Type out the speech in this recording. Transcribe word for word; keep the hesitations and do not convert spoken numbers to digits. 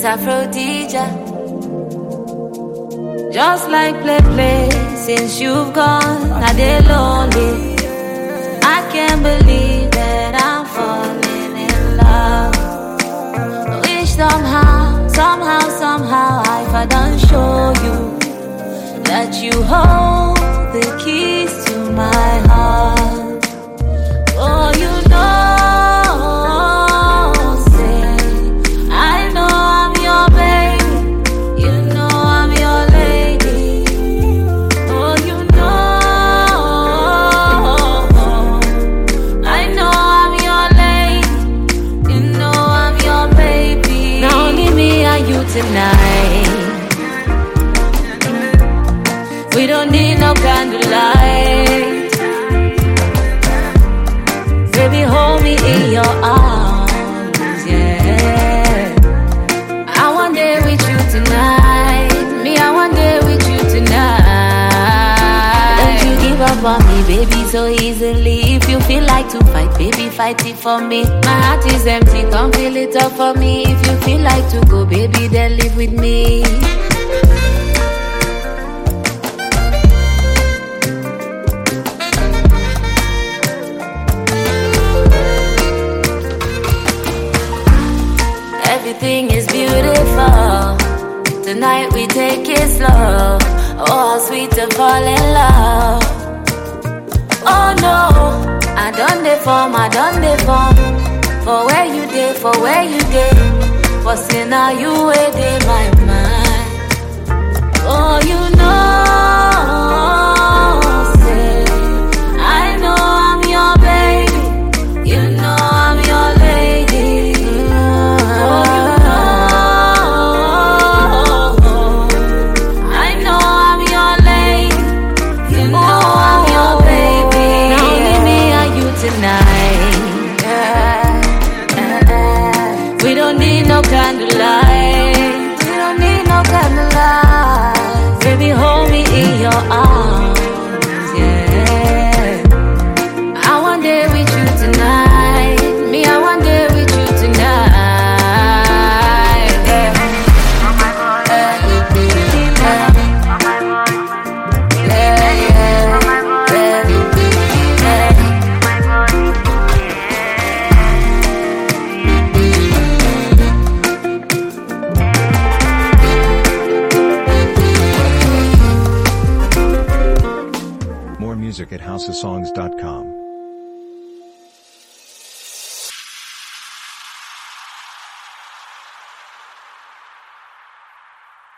Aphrodisia. Just like play play, since you've gone, I dey lonely. I can't believe that I'm falling in love. Wish somehow, somehow, somehow if I done show you that you hold the keys to my heart. Oh, you know. Tonight, we don't need no candlelight. Baby, hold me in your arms, yeah. I want day with you tonight. Me, I want day with you tonight. Don't you give up on me, baby, so easily. If you feel like to fight, baby, fight it for me. My heart is empty, come fill it up for me. If you feel like to go, baby, then live with me. Everything is beautiful. Tonight we take it slow. Oh, how sweet to fall in love. Oh no, I done the form, I done the form. For where you did, for where you did. For sin, now you wait in my mind. Oh, you know, say, I know I'm your baby. You know I'm your lady. Oh, you know, I know I'm your lady. You know I'm your baby. Now only me and you tonight. We don't need no candlelight. We don't need no candlelight. Baby, hold me in your arms, yeah. I want day with you tonight. Me, I want day with you tonight, yeah. Music at house of songs dot com.